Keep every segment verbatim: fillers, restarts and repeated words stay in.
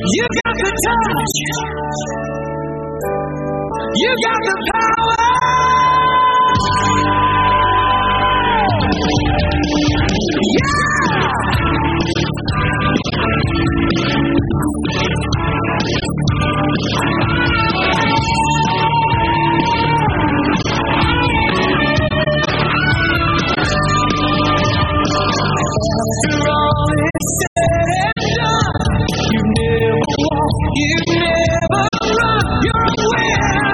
You got the touch. You got the power. After all is said and done, you never walk, you never run, you're a winner.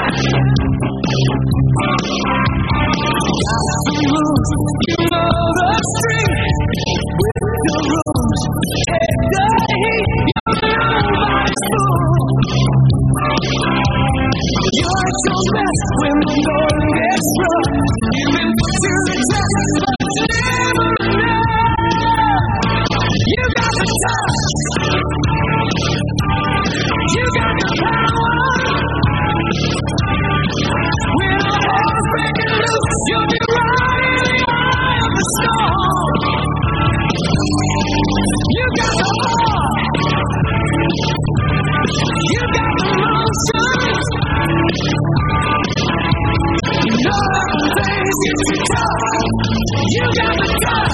Got the moves, you know the street, with the rules, take the heat, you're nobody's fool. You're at your best when the going gets rough, you've been put to the test, but you never know. You got the touch. You got the power. When all hell's breaking loose, you'll be right in the eye of the storm. You got the heart. You got the motion. You know that when things get too tough, you got the touch.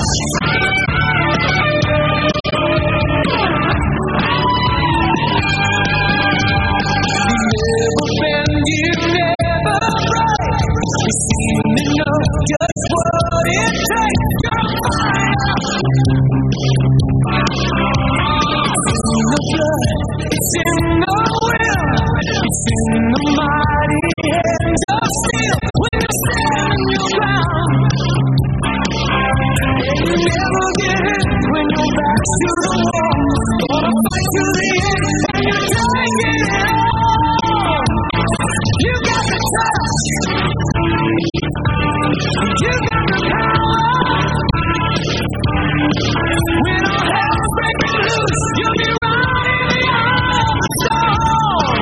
You never break. You seem to know just what it takes. You're fine. It's in the blood. It's in the will. It's in the mighty hands of steel. When you stand your ground, and you never get hit when your back's to the wall. Gonna fight to the end, and you're taking it all. You got the touch. You got the power. When all hell's breaking loose, you'll be right in the eye of the storm.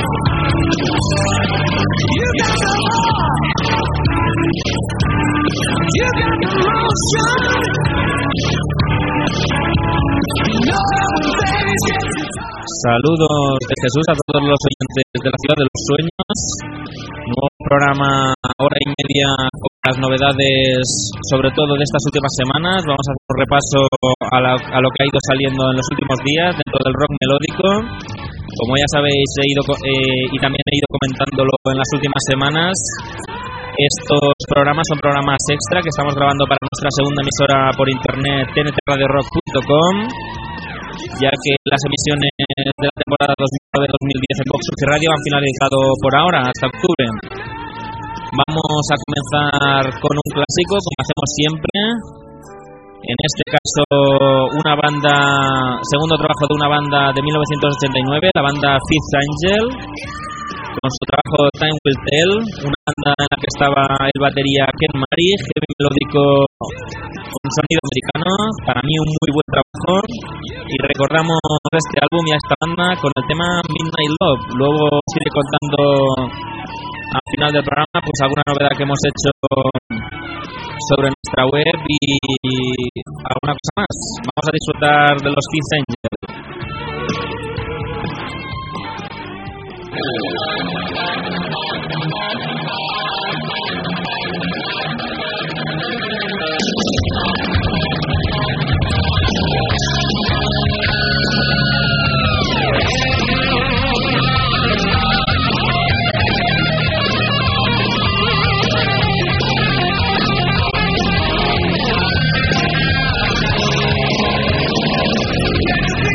You got the heart. You got the motion. You know that when things get too tough. Saludos de Jesús a todos los oyentes de la Ciudad de los Sueños. Nuevo programa, hora y media, con las novedades, sobre todo de estas últimas semanas. Vamos a hacer un repaso a, la, a lo que ha ido saliendo en los últimos días dentro del rock melódico. Como ya sabéis, he ido eh, y también he ido comentándolo en las últimas semanas. Estos programas son programas extra que estamos grabando para nuestra segunda emisora por internet, t n t radio rock punto com, ya que las emisiones de la temporada dos mil nueve dos mil diez en Vox Radio han finalizado por ahora, hasta octubre. Vamos a comenzar con un clásico, como hacemos siempre. En este caso, una banda, segundo trabajo de una banda de mil novecientos ochenta y nueve, la banda Fifth Angel, con su trabajo Time Will Tell, una banda en la que estaba el batería Ken Mari, heavy melódico con sonido americano, para mí un muy buen trabajo, y recordamos este álbum y a esta banda con el tema Midnight Love. Luego os iré contando al final del programa pues alguna novedad que hemos hecho sobre nuestra web y alguna cosa más. Vamos a disfrutar de los Fifth Angel. Yes,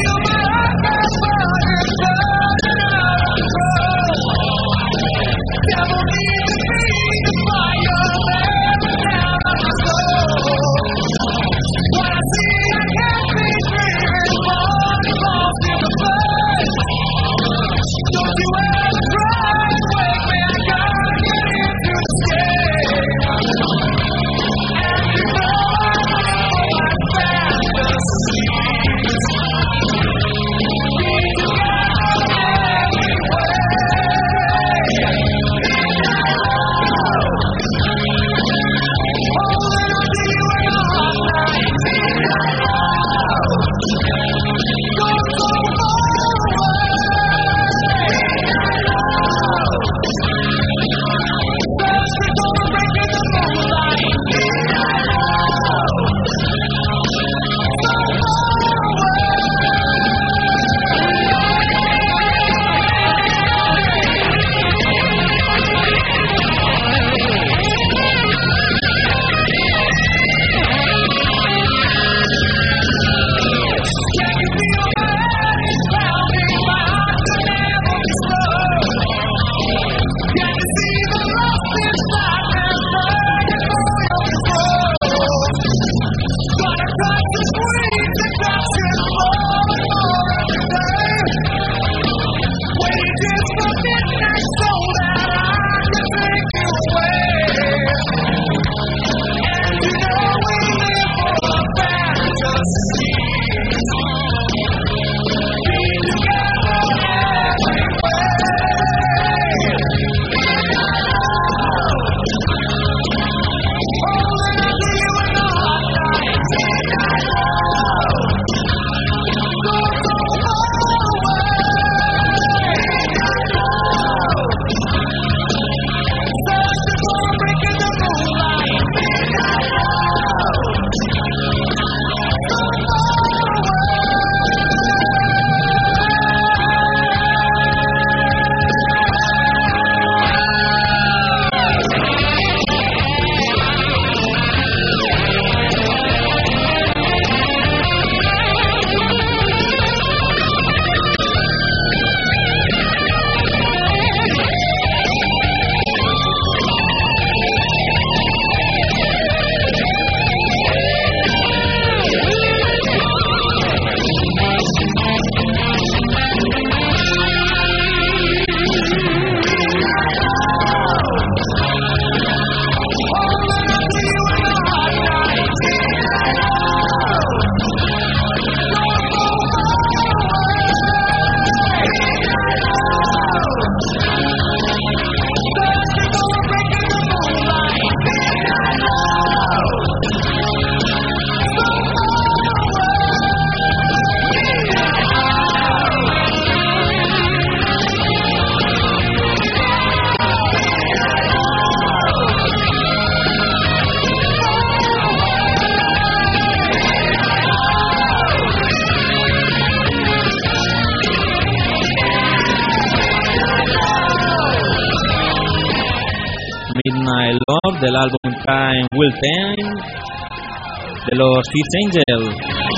Love del álbum Time Will Time de los Fifth Angel.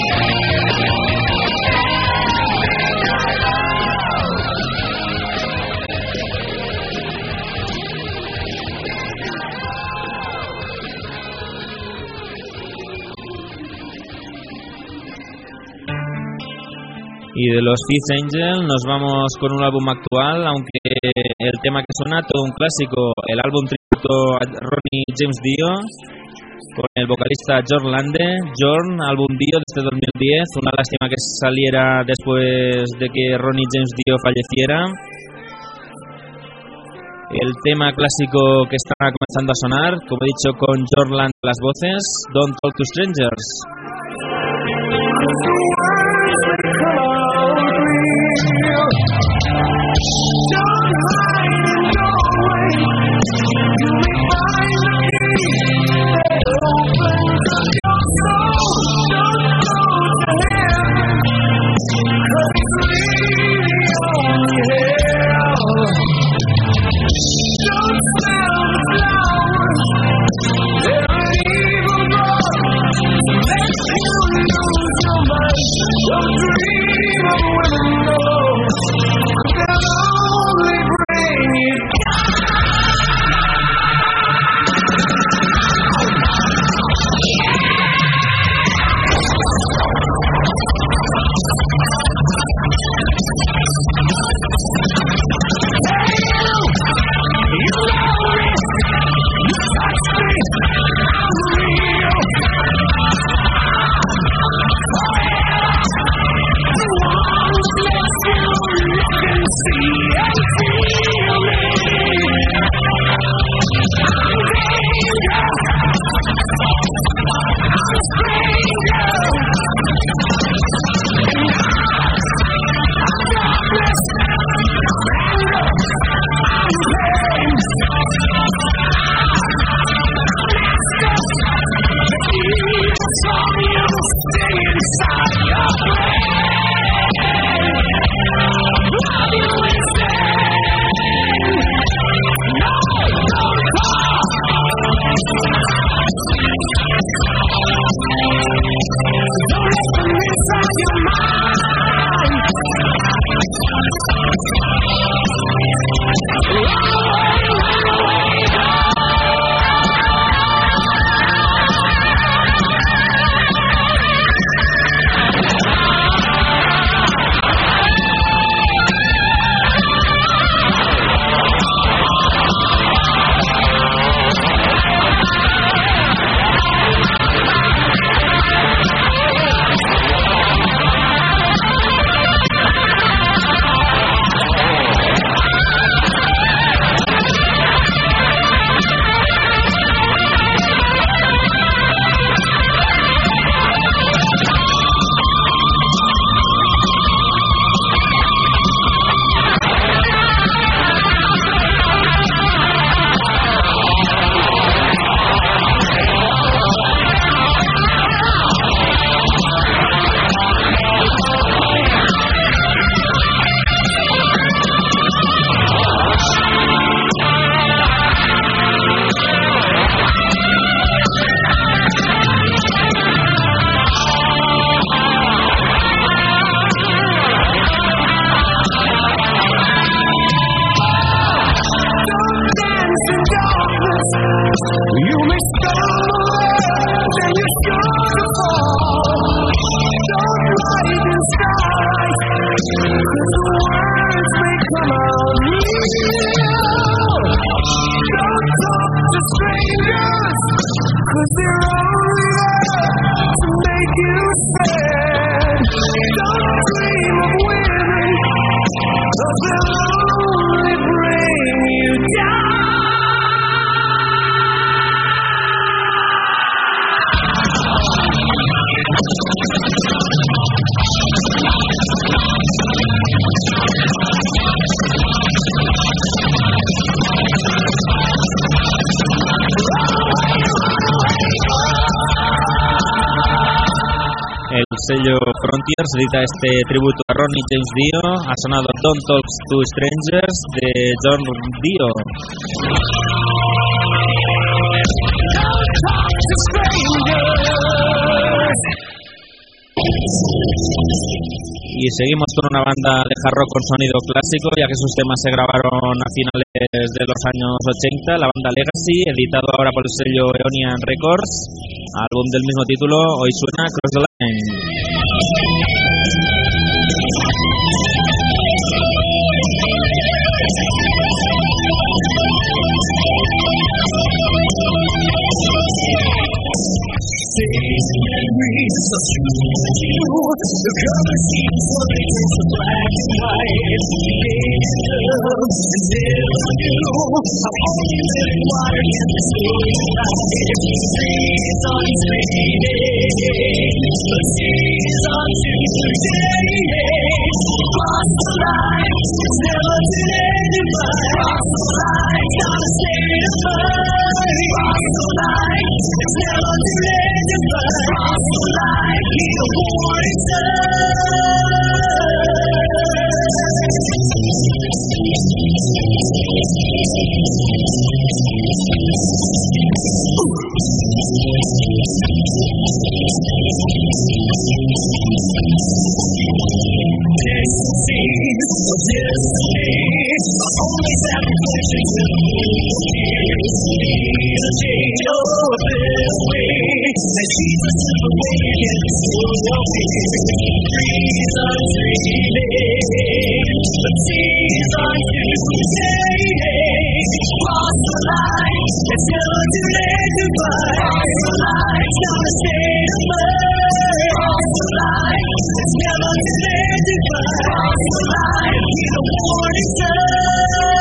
Y de los Fifth Angel nos vamos con un álbum actual, aunque el tema que suena todo un clásico, el álbum tributo a Ronnie James Dio con el vocalista Jorn Lande. Jorn, álbum Dio desde dos mil diez, una lástima que saliera después de que Ronnie James Dio falleciera. El tema clásico que está comenzando a sonar, como he dicho, con Jorn Lande las voces, Don't Talk to Strangers. Sello Frontiers edita este tributo a Ronnie James Dio. Ha sonado Don't Talk to Strangers de Jorn Dio. to strangers. Y seguimos con una banda de hard rock con sonido clásico, ya que sus temas se grabaron a finales de los años ochenta. La banda Legacy, editado ahora por el sello Eonian Records, álbum del mismo título. Hoy suena Cross the Line. Memories of you, the color seems like it's black and white. Made love and never knew how only living water can restore life. Seasons fading, but seasons today. Lost the light, it's never too late to find. Lost the light, not a state of mind. Lost the light, it's never too late to find. Lost the light, need a warning only sacrifices will need a change of this way. And she's a simple way to get restore your fear. Reasons dreaming, but seasons today. Lost the light, it's never too late to find. Lost the light, not a state of mind. Lost the light, it's never too late to find. Lost the light, need a warning sign.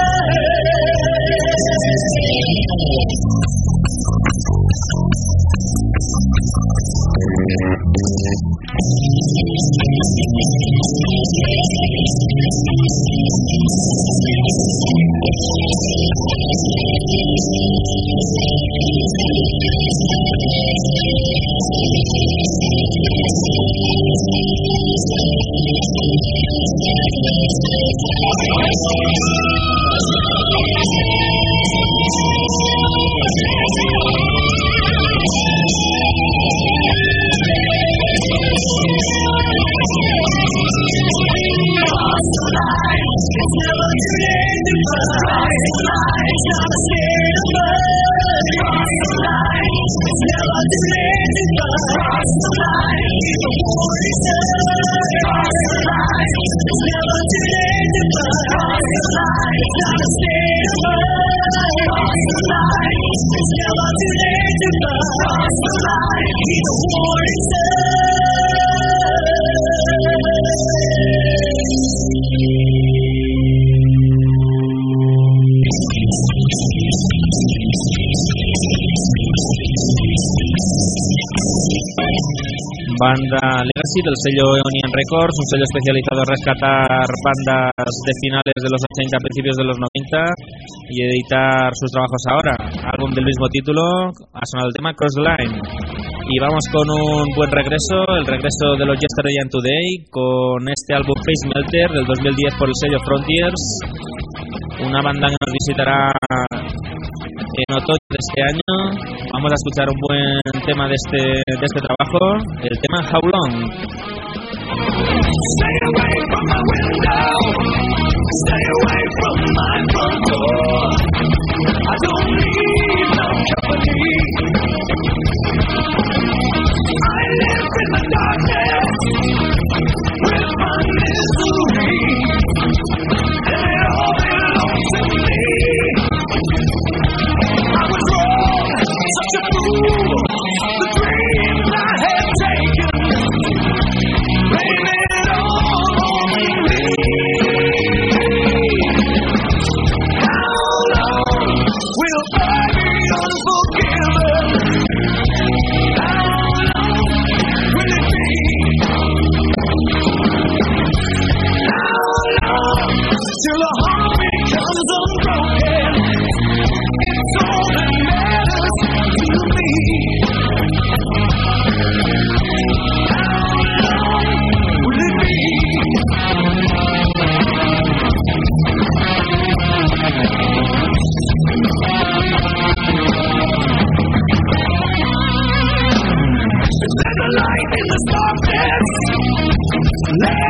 Banda Legacy del sello Eonian Records, un sello especializado en rescatar bandas de finales de los ochenta a principios de los noventa y editar sus trabajos ahora. Álbum del mismo título, ha sonado el tema Cross the Line. Y vamos con un buen regreso, el regreso de los Yesterday and Today, con este álbum Face Melter del dos mil diez por el sello Frontiers, una banda que nos visitará en otoño de este año. Vamos a escuchar un buen tema de este, de este trabajo, el tema How Long. Stay away from my window, stay away from my front door. I don't need no company. I live in the darkness with my misery, and it all belongs to me. I was wrong, such a fool. The dreams I had taken, blame it all on me. How long will I be unforgiven?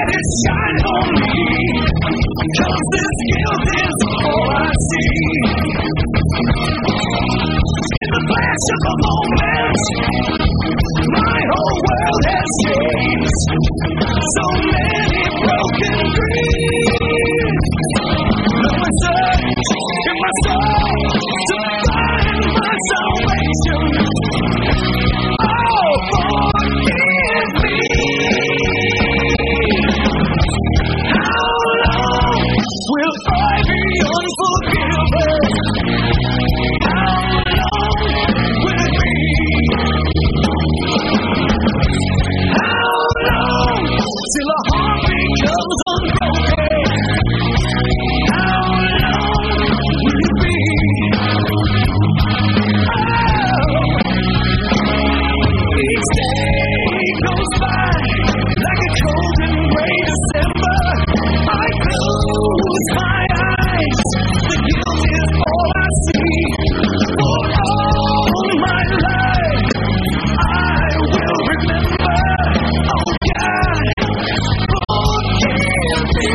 let it shine on me, 'cause this guilt is all I see. In the flash of a moment, my whole world has changed. So many broken dreams. Now I search in my soul to find my salvation. Oh, forgive me. How long will I be unforgiven? How long will it be? How long till a heart becomes unbroken? How long will it be? Oh, each day goes by like a cold and gray December. I close my eyes, the guilt is all I see. For all my life, I will remember. Oh God, forgive me.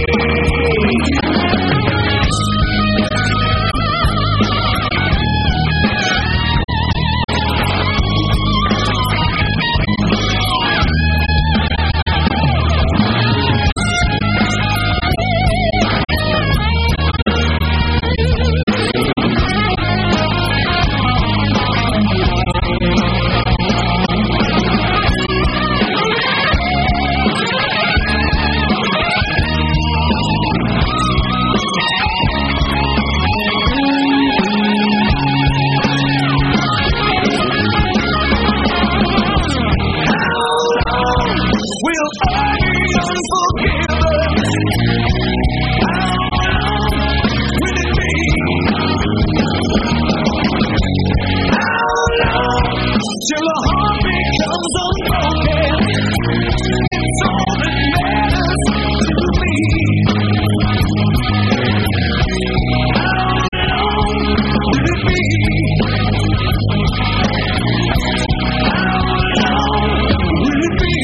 Will I be unforgiven? How long will it be? How long till a heart becomes unbroken? It's all that matters to me. How long will it be? How long will it be?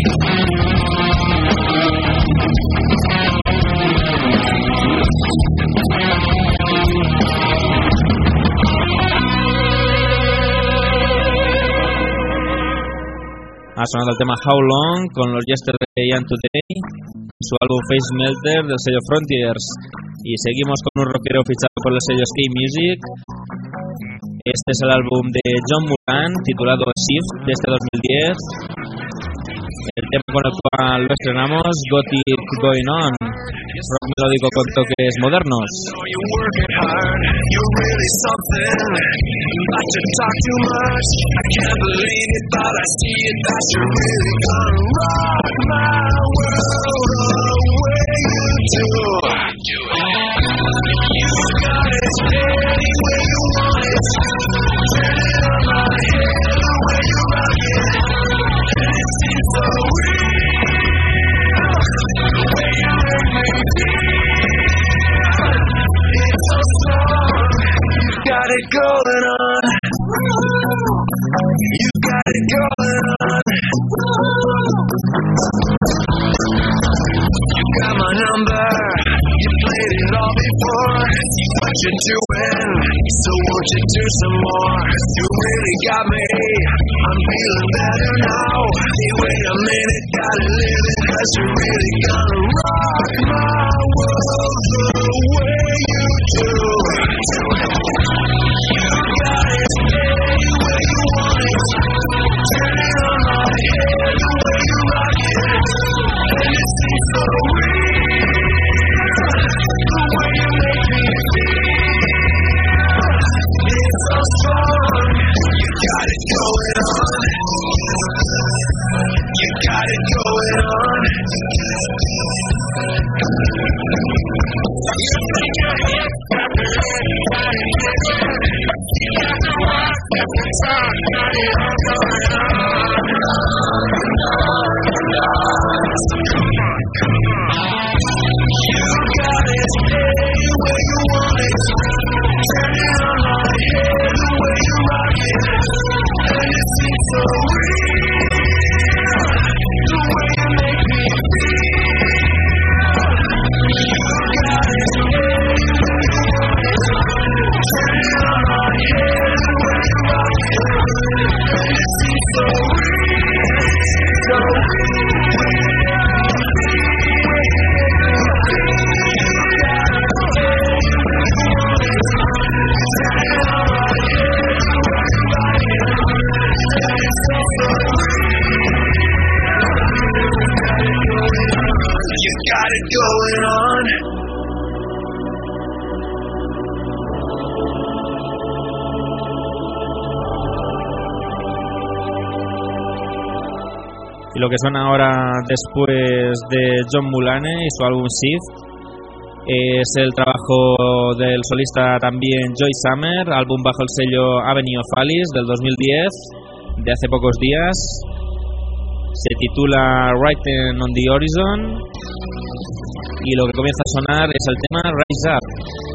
Ha sonado el tema How Long con los Yesterday and Today, su álbum Face Melter del sello Frontiers. Y seguimos con un rockero fichado por el sello Skate Music. Este es el álbum de John Moran, titulado Shift, de este dos mil diez. El tema con el cual lo estrenamos, Gothic Going On, rock melódico con toques modernos. You're working hard, you're really something. Not to talk too much, I can't believe it, but I see it that you're really gonna rock my world the way you do. You got it steady where you want it, turn it on my head the way you rock it, and it seems so real, the way you make me feel, it's so strong, you got it going on, you got it going on, you got my number, you played it all before, what you're doing, so won't you do some more, you really got me, I'm feeling better now, hey wait a minute, gotta live it, 'cause you're really gonna rock my world the way you do, you got it steady where you want it, turn it on my head the way you rock it, and it seems so real, the way you make me feel, it's so strong, you got it going on, you got it going on, you make your head got the ready, got it you got the rock, got the talk, got it all going on, you got it steady where you want it, turn it on my head the way you rock it, and it seems so real, the way you make me feel. got it going on. Y lo que suena ahora después de John Mulaney y su álbum Shift es el trabajo del solista también Joy Summer, álbum bajo el sello Avenue of Alice del dos mil diez, de hace pocos días. Se titula Writing on the Horizon y lo que comienza a sonar es el tema Rise Up.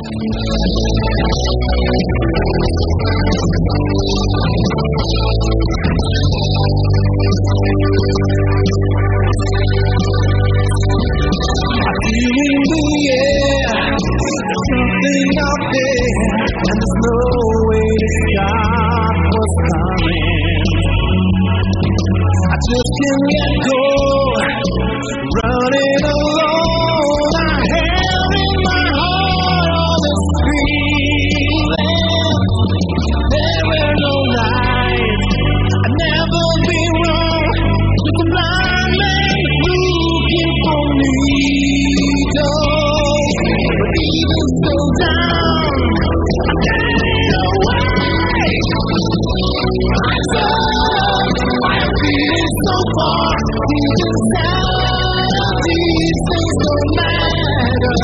Feeling the air, there's something out there, and there's no way to stop what's coming. I just can't let go, running alone. I have in my heart all this feeling. There were no lights, I'd never be wrong, just a blind man looking for me. Even so down, I'm getting away. Rise up, I'm feeling so far deep inside. These things don't matter.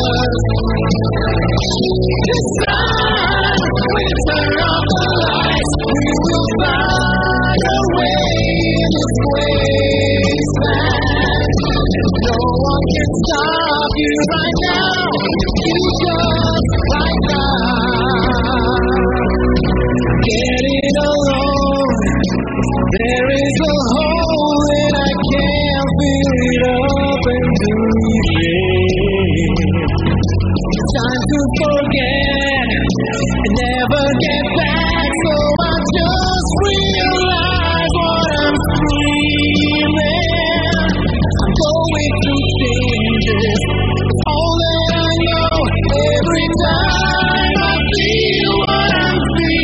This time, when you turn off the lights, we will find a way in this wasteland. No one can stop you right now. You just right now. Getting alone. There is a hole and I can't fill it up and breathe it. It's time to forget and never get back. So I just realize what I'm feeling. I'm going through changes. All that I know, every time I feel what I'm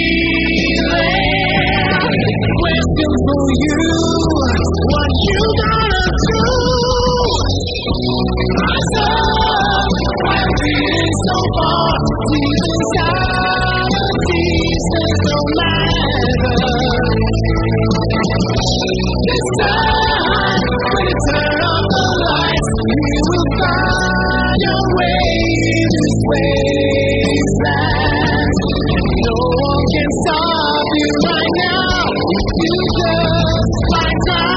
feeling. Question for you, what you gonna do? Rise up, I'm feeling so far deep inside. These things don't matter. This time, when you turn on the lights, we will find your way in this wasteland. No one can stop you right now. You just like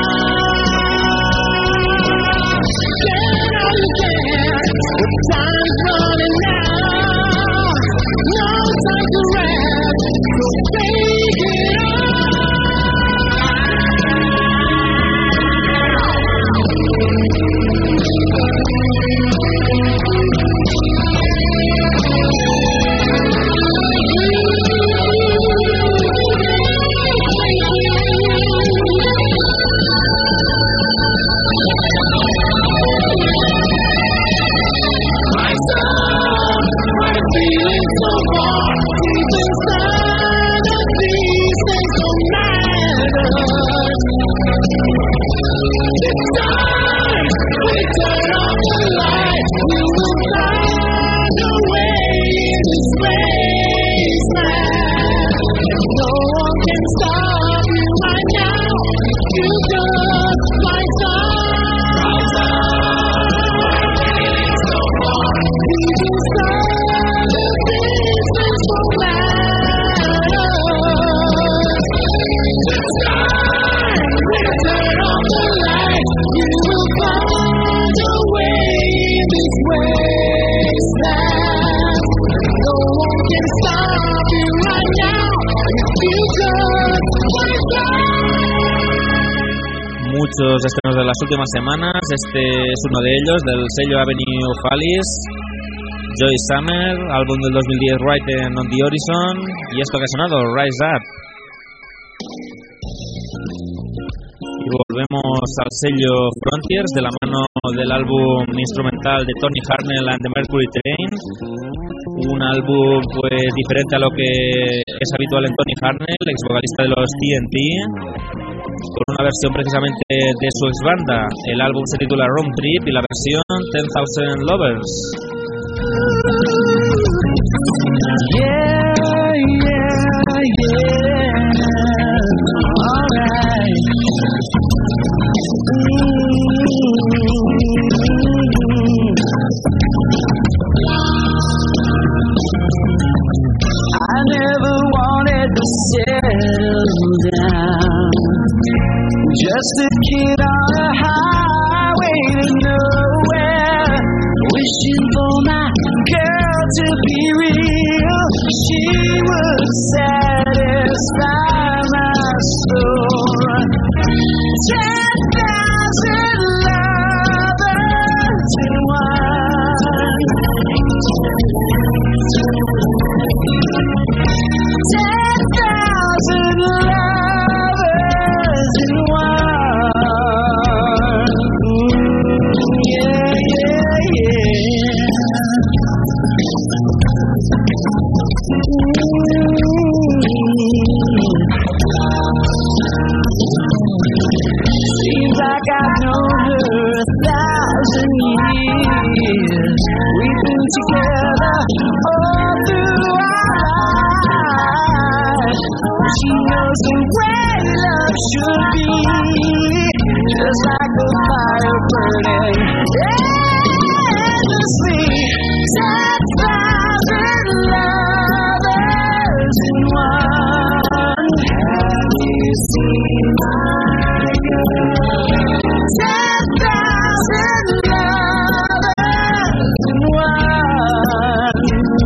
time. Get all you can. The time's running out. No time to rest. So take it feeling so far deep inside of these things don't matter. This time, when you turn off the light, we will find a way in this wasteland. No one can stop you right now. You just like time. So far deep inside of these things don't matter. This time, when you turn off the light, you will find a way in this wasteland. No one can stop you right now. You just like Muchos estrenos de las últimas semanas. Este es uno de ellos, del sello Avenue of Alice, Joy Summer, álbum del dos mil diez Writing on the Horizon, y esto que ha sonado, Rise Up. Y volvemos al sello Frontiers de la mano del álbum instrumental de Tony Harnell and the Mercury Train, un álbum pues diferente a lo que es habitual en Tony Harnell, ex vocalista de los T N T, con una versión precisamente de su ex banda. El álbum se titula Road Trip y la versión ten thousand Lovers. Yeah, yeah, yeah. Alright. I never wanted to settle down. Just a kid on a highway to nowhere, wishing for my girl to be real. She would satisfy my soul. Ten thousand lovers in one. Ten thousand lovers in one. Ooh, yeah, yeah, yeah. Seems like I've known her a thousand years. We've been together all through our lives. She knows the way love should be, just like a fire burning endlessly. Ten thousand lovers in one. Have you seen my girl? Ten thousand lovers in one.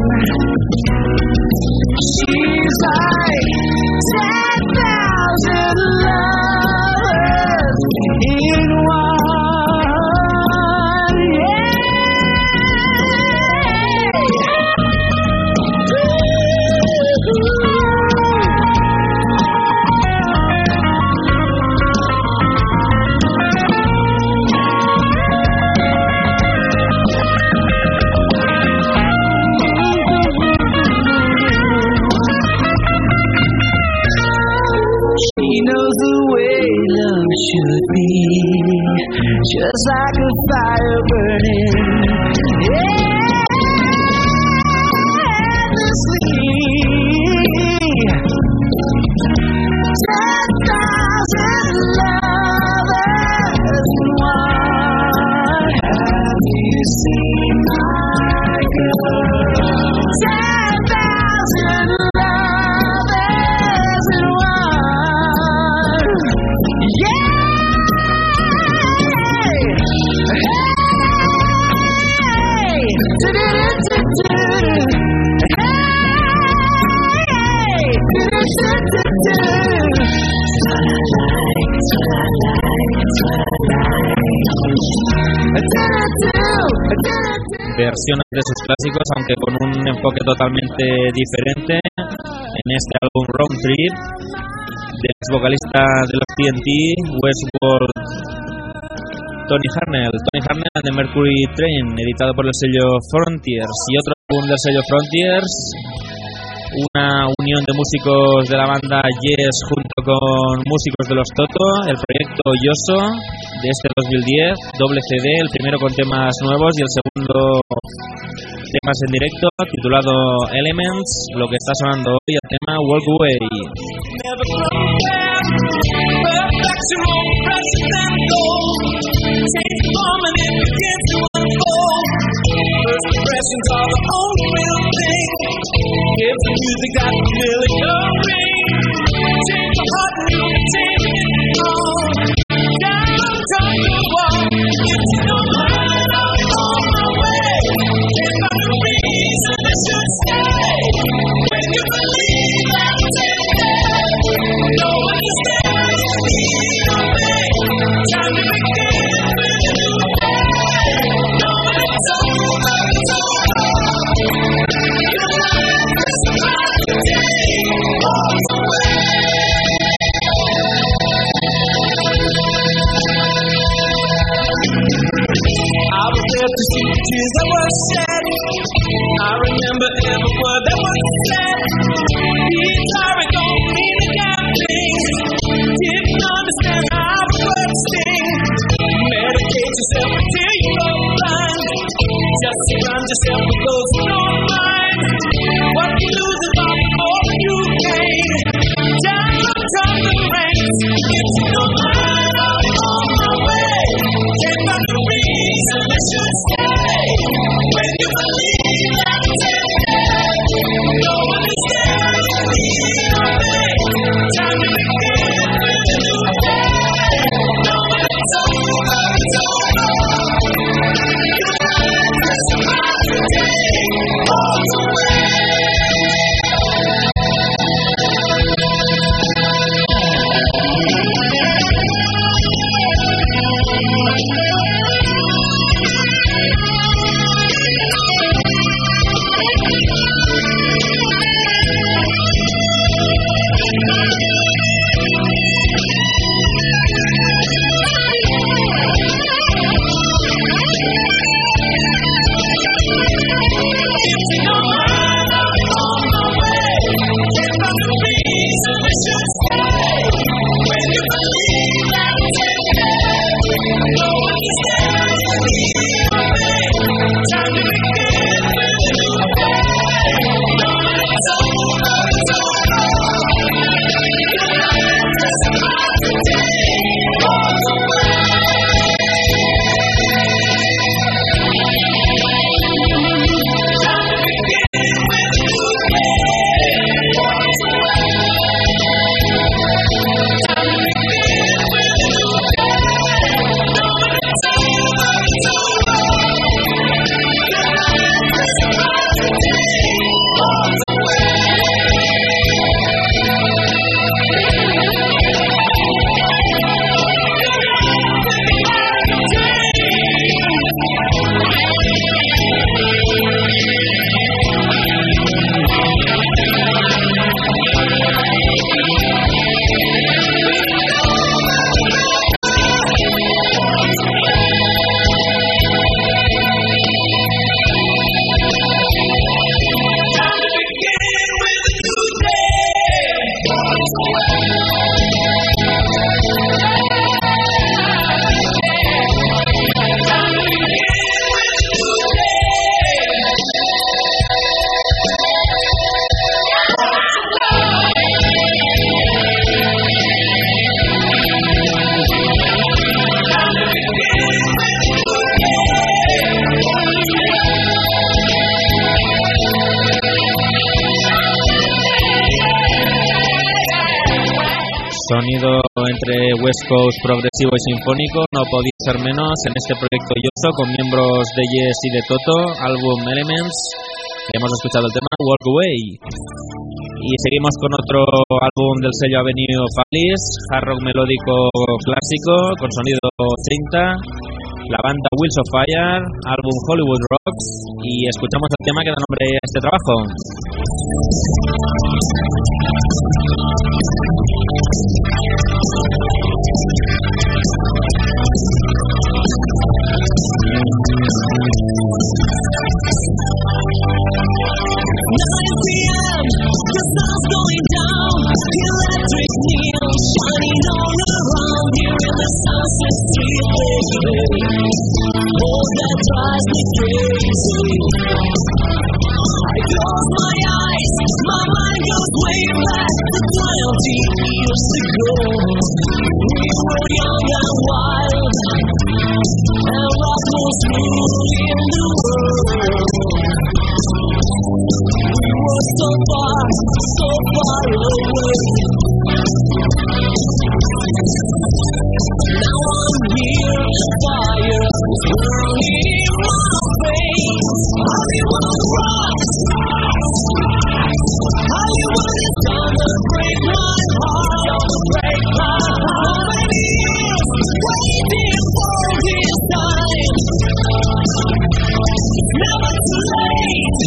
She's like ten thousand lovers in one. Yeah. She knows the way love should be, just like a fire burning endlessly. Ten thousand lovers in one. Have you seen my girl? Ten thousand lovers in one. Yeah. Hey. Do-do-do-do-do. Hey. Do-do-do-do-do. Versiones de sus clásicos, aunque con un enfoque totalmente diferente en este álbum Road Trip del ex vocalista de los T N T, Westworld, Tony Harnell. Tony Harnell de Mercury Train, editado por el sello Frontiers. Y otro álbum del sello Frontiers, una unión de músicos de la banda Yes junto con músicos de los Toto, el proyecto Yoso de este dos mil diez, doble C D, el primero con temas nuevos y el segundo temas en directo, titulado Elements. Lo que está sonando hoy, el tema Walk Away. Didn't understand. yourself because you don't mind what you lose is all more you gain. Time on top of the rain, if you don't mind, I'll be on my way. Can't find a reason I should stay. When you believe that it's okay, no one is there to lead the way. Time to begin with a new day. No one is over, it's over. Just about today, all the way. Sonido entre West Coast progresivo y sinfónico, no podía ser menos en este proyecto Yoso con miembros de Yes y de Toto, álbum Elements. Hemos escuchado el tema Walk Away. Y seguimos con otro álbum del sello Avenue of Alice, hard rock melódico clásico con sonido ochenta. La banda Wheels of Fire, álbum Hollywood Rocks, y escuchamos el tema que da nombre a este trabajo. nine p.m. the sun's going down, electric neon shining all around here in the Sunset Street, baby. Oh, that drives me crazy. I close my eyes, my mind goes way back to twenty years ago. We were young and wild, and rock was ruling the world. We were so far, so far away. Now I'm here, fire is burning in my face. Hollywood rocks, Hollywood is gonna break my heart, gonna break my heart. Many years waiting for this time. It's never too late.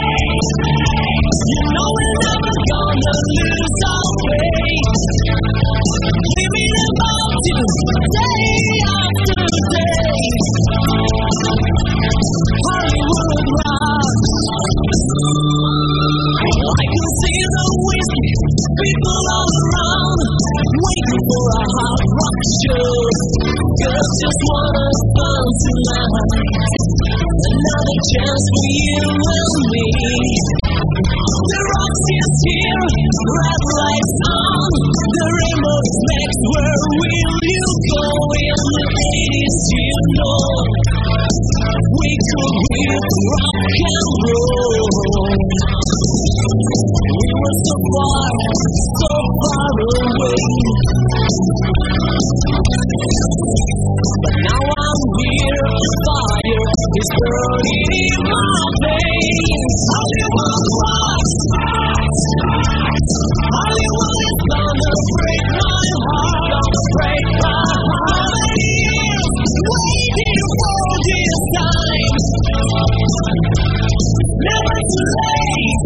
You know we're never gonna lose our faith. Dreaming about you day after day. Hollywood rocks. I can see the whiskey, people all around, waiting for a hot rock show. Girls just wanna fun tonight. another chance for you and me. The rocks is here, red lights on. The rainbow is next, where will you go? In the eighties, you know, we could hear rock and roll. We were so far, so far away. But now I'm here, fire is burning in my veins. Hollywood rocks, Hollywood is gonna break my heart, gonna break my heart. Waiting for this time, never too late.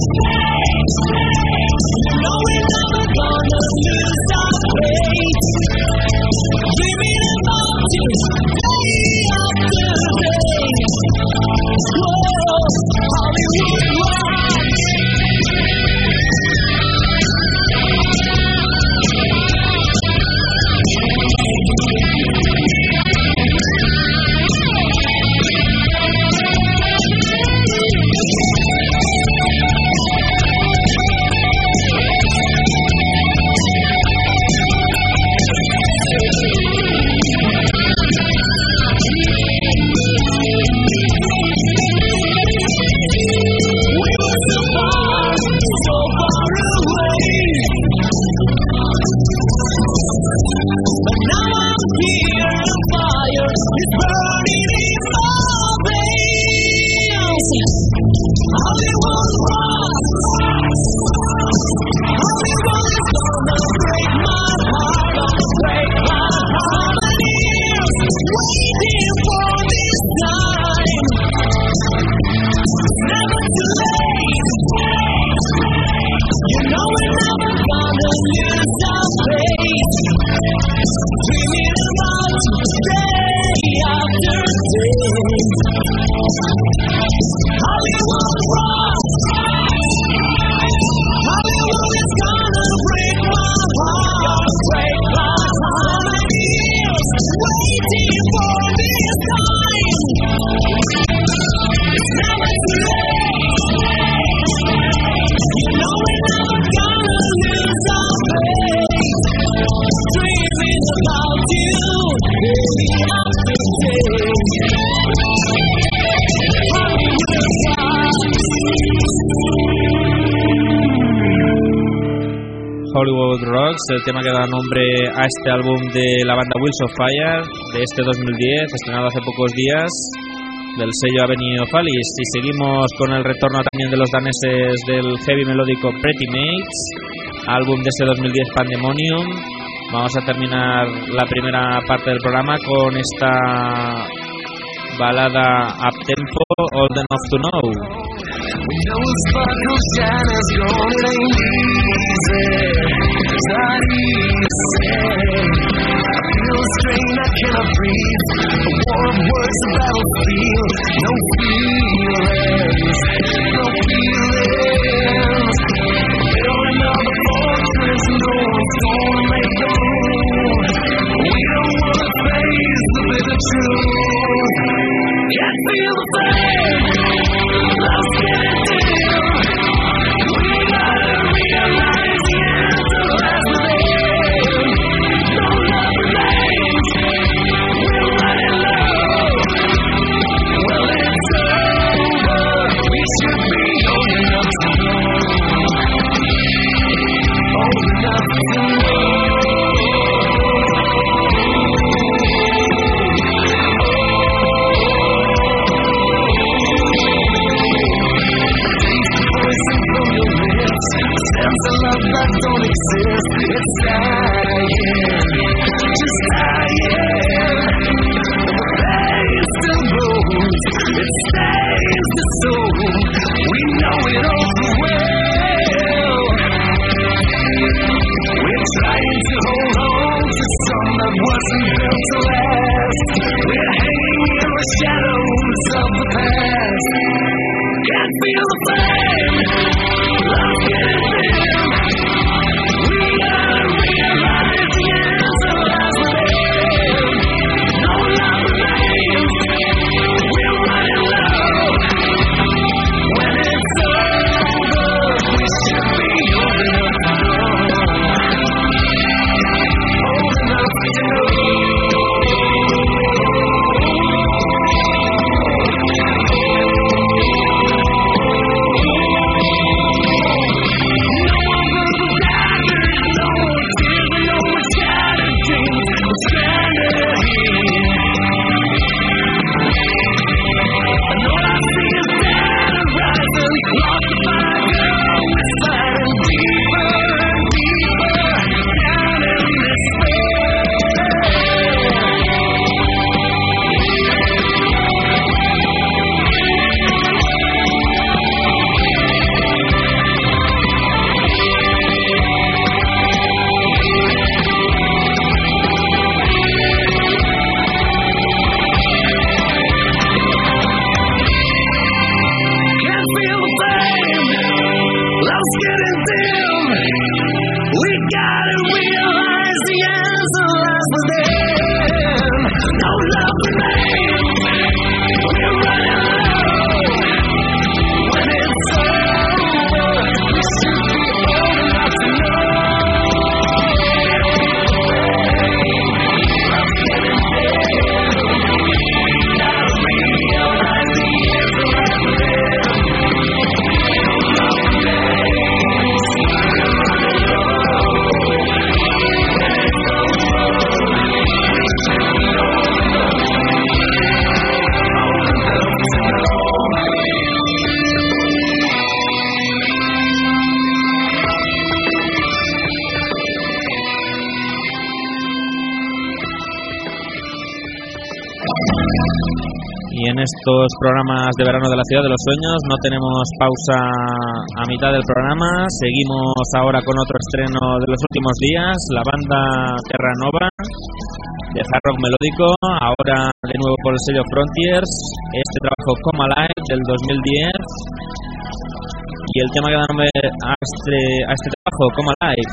No, we're never gonna lose our faith. Dreaming about you day after day. Whoa, Hollywood rocks. Hollywood Rocks, el tema que da nombre a este álbum de la banda Wheels of Fire de este dos mil diez, estrenado hace pocos días, del sello Avenue of Alice. Y seguimos con el retorno también de los daneses del heavy melódico Pretty Mates, álbum de este dos mil diez Pandemonium. Vamos a terminar la primera parte del programa con esta balada up tempo, Old Enough to Know. We know a sparkle shine has gone, it ain't easy, it's not easy. I feel a strain, I cannot breathe, a war of words, a battlefield, no feelings, no feelings. Building up a fortress, no one's gonna make the move. We don't wanna face the bitter truth. Can't feel the pain, love's getting dim. We gotta realize the answer has been. No love remains, we're running low. Well, it's over, we should be old enough to know. Old enough to know. Sense of love that don't exist, it's dying, just dying. The pain still grows, it stays the soul. We know it all too well. We're trying to hold on to something that wasn't built to last. We're hanging in the shadows of the past. Can't feel the flame, love getting dim. We gotta realize the answer has been. No love remains, we're running low. estos programas de verano de la Ciudad de los Sueños. No tenemos pausa a mitad del programa. Seguimos ahora con otro estreno de los últimos días, la banda Terra Nova de hard rock melódico, ahora de nuevo por el sello Frontiers. Este trabajo Come Alive del dos mil diez y el tema que da nombre a este, a este trabajo, Come Alive.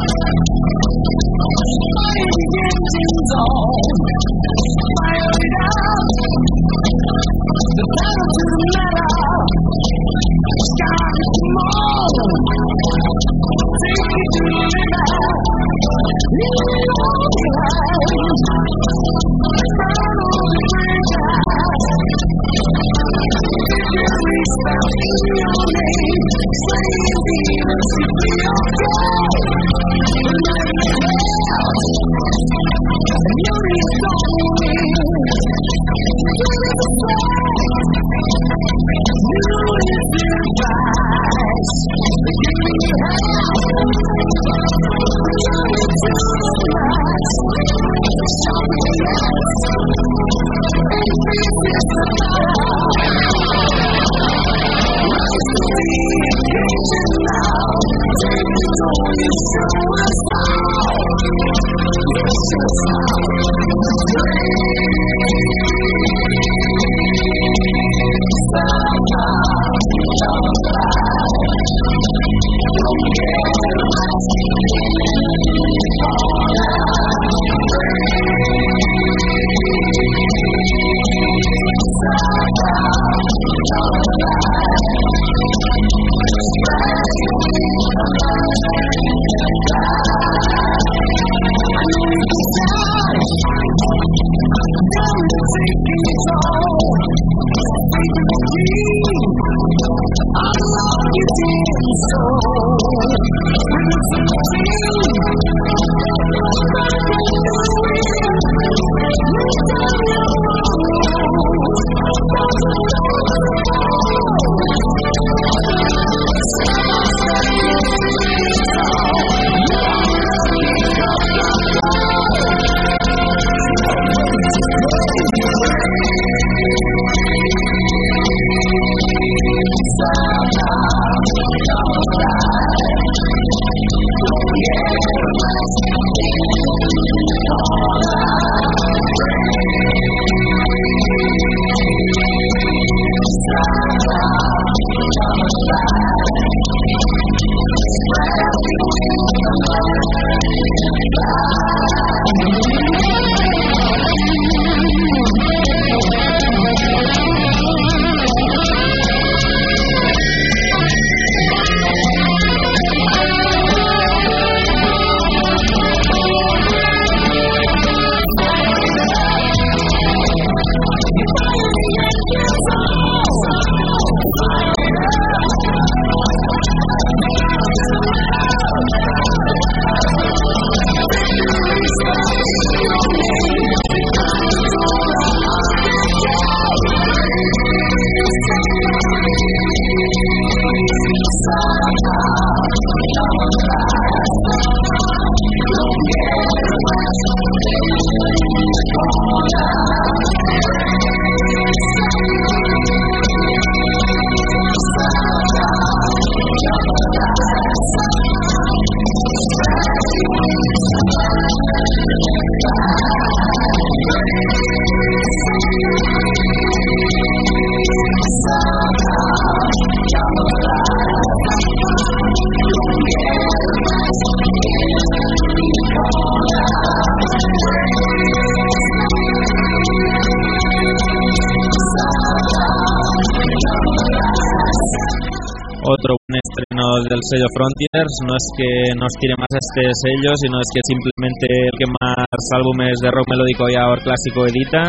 Otro buen estreno del sello Frontiers. No es que nos tire más este sello, sino es que simplemente el que más álbumes de rock melódico y ahora clásico edita.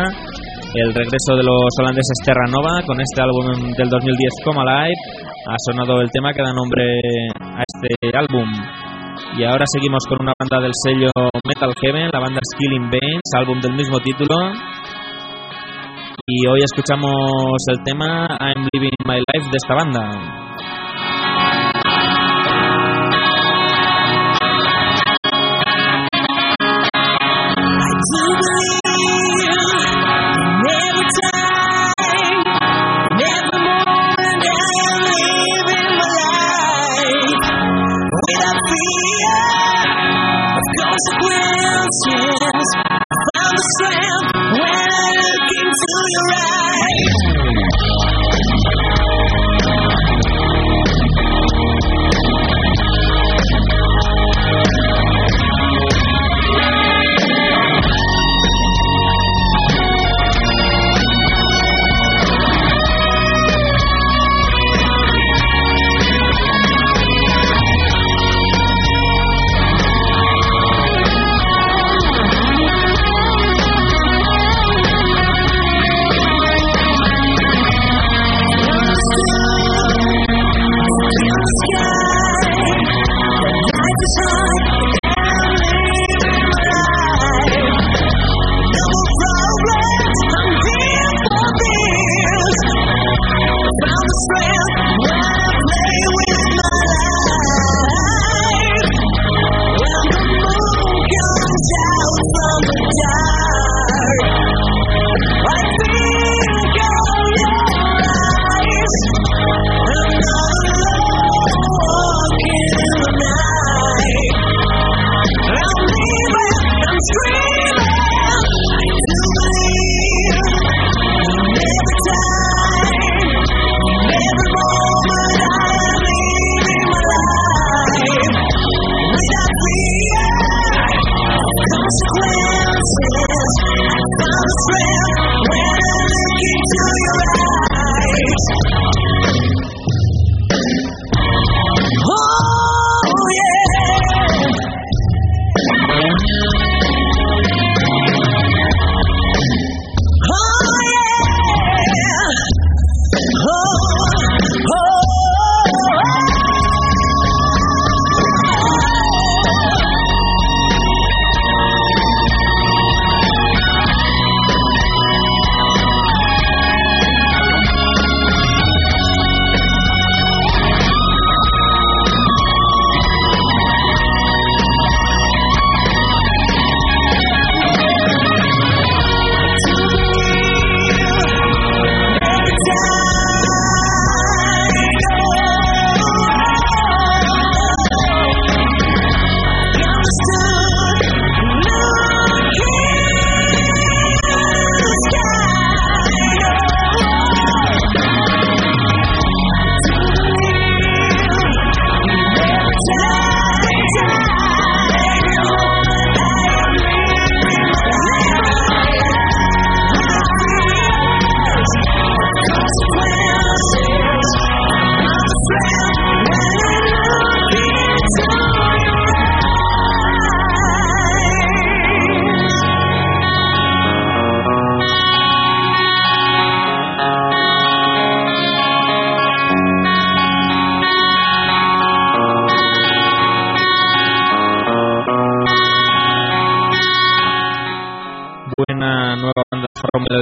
El regreso de los holandeses Terra Nova con este álbum del dos mil diez Come Alive. Ha sonado el tema que da nombre a este álbum. Y ahora seguimos con una banda del sello Metal Heaven, la banda Skilling Veins, álbum del mismo título. Y hoy escuchamos el tema I'm Living My Life de esta banda. I do believe in every time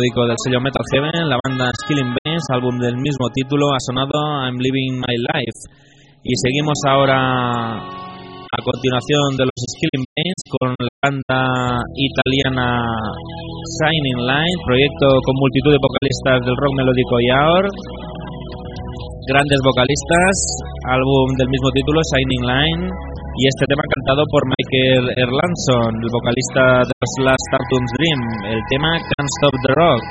melódico del sello Metal Heaven, la banda Skilling Banes, álbum del mismo título, ha sonado I'm Living My Life. Y seguimos ahora a continuación de los Skilling Banes con la banda italiana Shining Line, proyecto con multitud de vocalistas del rock melódico yaor, grandes vocalistas, álbum del mismo título Shining Line, y este tema cantado por Michael Erlandson, el vocalista de los Last Cartoons Dream, el tema Can't Stop the Rock.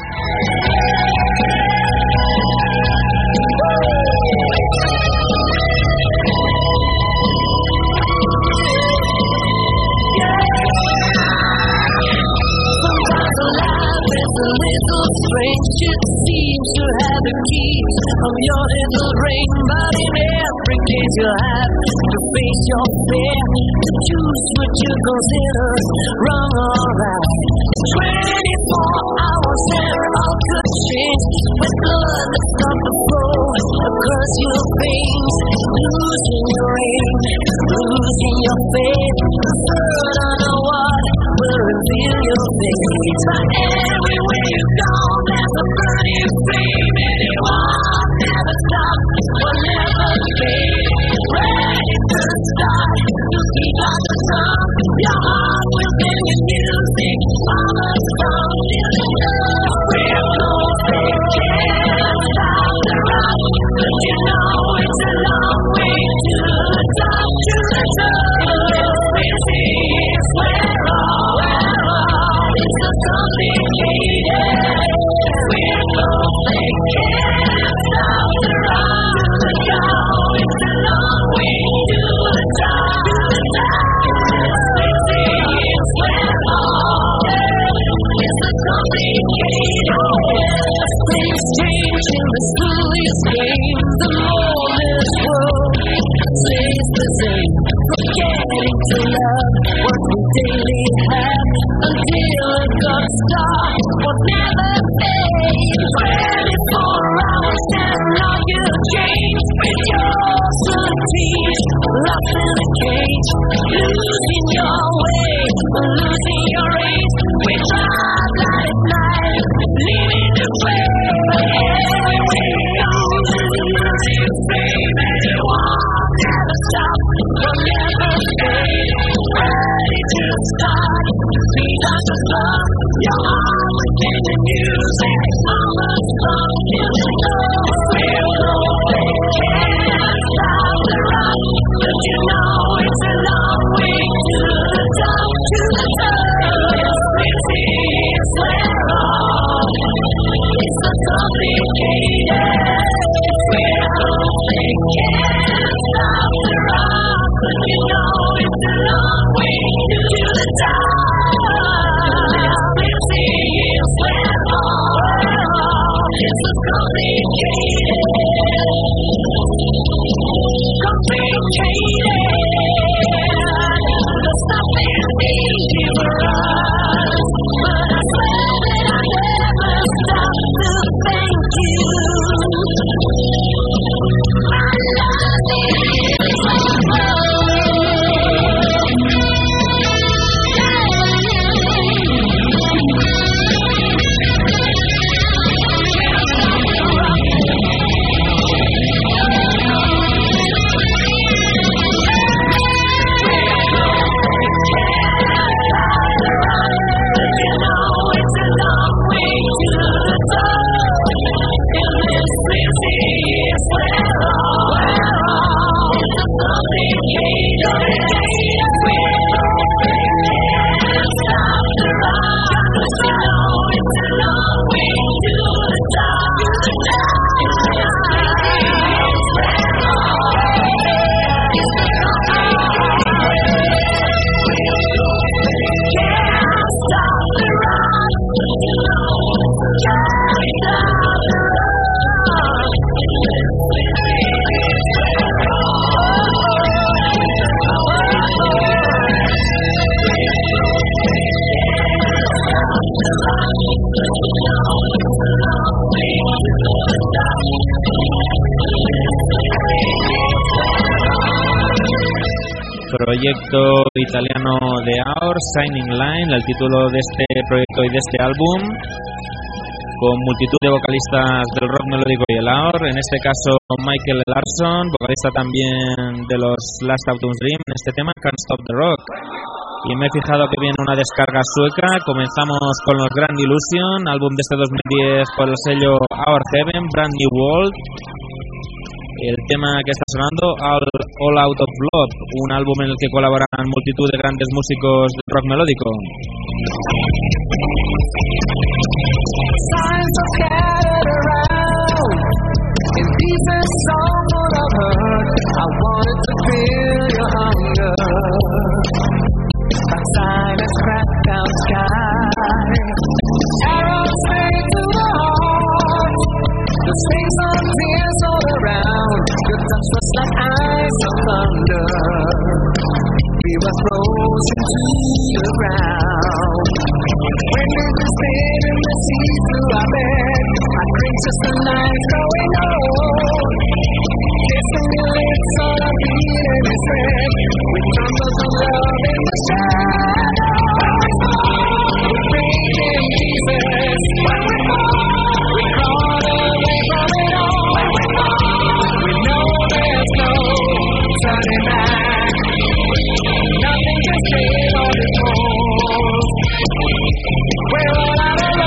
A little strange, it seems to have the keys of your little brain, but in every case you'll have to face your fear, to choose what you consider wrong or right. twenty-four hours and all could change, with blood that stops the flow across your veins, losing your aim, losing your faith, third on a what will reveal your face. But everywhere you go, there's a burning flame, and it won't never stop, will never fade. Ready to start, to keep on the sun, your heart will sing your music all the song. Till the love will go, they can't stop the rock, but you know it's a long way to the top, to the top. We'll see it's where all, where all, it's so complicated. We'll go, they can't stop the rock, but you know it's a long way to the top, to the top. We'll see it's where all, it's so complicated. Things change in the silliest game, the more this world stays the same. Forgetting to love what we daily have, until it got start, what never fades. Twenty-four hours and all you change, with your certainties locked in a cage, losing your way, losing your race. We drive light at night, leaving the flame, but everywhere you go, losing fame, and it won't never stop, will never fade. Ready to start, beat on the clock, your heart will sing the music all the song. Till the love will go, they can't stop the rock, but you know it's a long way to the top, to the top. We'll see it's where all, it's so complicated. Well, they can't stop the rock, but you know it's a long way to the top. We'll see it's where all, it's so complicated. Complicated. There's nothing easy for us, but I swear that I never stop to thank you. My love is proyecto italiano de Aor, Shining Line, el título de este proyecto y de este álbum. con multitud de vocalistas del rock melódico y el A O R, en este caso Michael Larson, vocalista también de los Last Autumn Dream, en este tema Can't Stop the Rock. Y me he fijado que viene una descarga sueca. Comenzamos con los Grand Illusion, álbum de este dos mil diez por el sello Our Heaven, Brand New World. El tema que está sonando, All, All Out of Love, un álbum en el que colaboran multitud de grandes músicos de rock melódico. Signs are scattered around in pieces so full of hurt. I wanted to feel your hunger. Outside a cracked down sky, arrows straight to the heart. The strings of tears all around. Your touch was like ice and thunder. We were frozen to the ground. When did we stand in the sea through our bed? I drink just the night going on. Kissing your lips on a beat and it's red. We tumble to love in the shadows. We're breaking pieces. When we fall, we crawl away from it all. When we fall, we know there's no turning back. Nothing can save all this more. We're all out of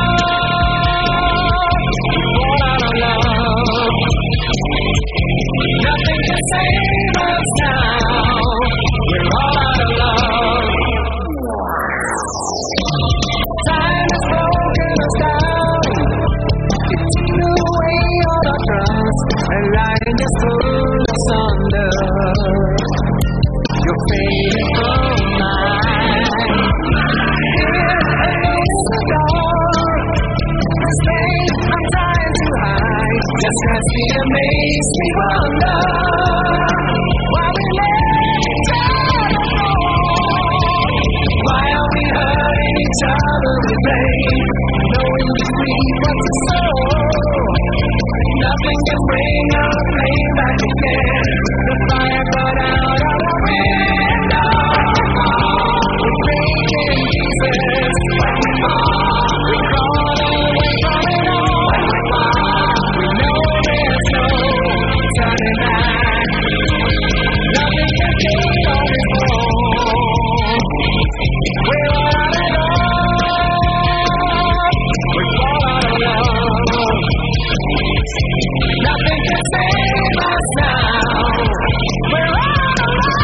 love. We're all out of love. Nothing can save us now. We're all out of love. Time has broken us down. It's eaten away all our trust, and light is pulled asunder. You're fading from mine. Here alone in the dark. This pain I'm trying to hide. Just as fear makes me wonder why we let each other go. Why are we hurting each other with pain, knowing we reap what we sow? Nothing can bring our flame back again. The fire got out of our window. We're breaking pieces. When we fall, we crawl away from it all. When we fall, we know there's no turning back. Nothing can take all this more. We're all out of love. We're all out of love. Nothing can save us now. We're all out of love.